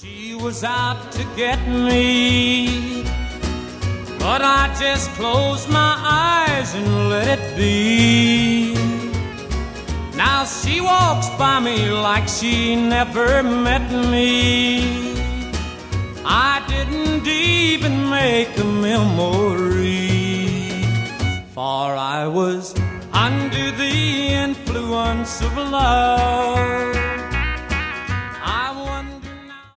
She was out to get me, but I just closed my eyes and let it be. Now she walks by me like she never met me. I didn't even make a memory, for I was under the influence of love.